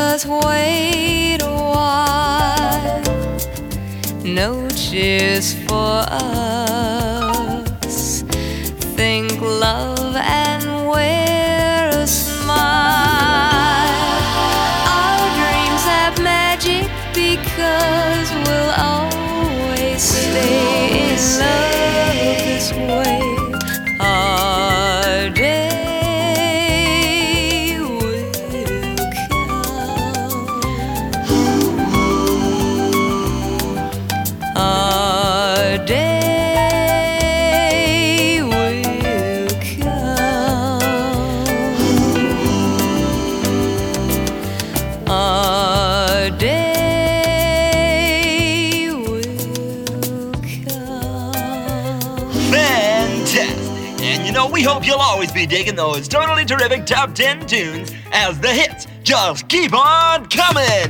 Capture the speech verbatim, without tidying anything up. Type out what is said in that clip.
Just wait a while. No cheers for us. Think love and wear a smile. Our dreams have magic because we'll always stay in love this way. Our day will come. Our day will come. Our day Fantastic! And you know, we hope you'll always be digging those totally terrific top ten tunes as the hits just keep on coming!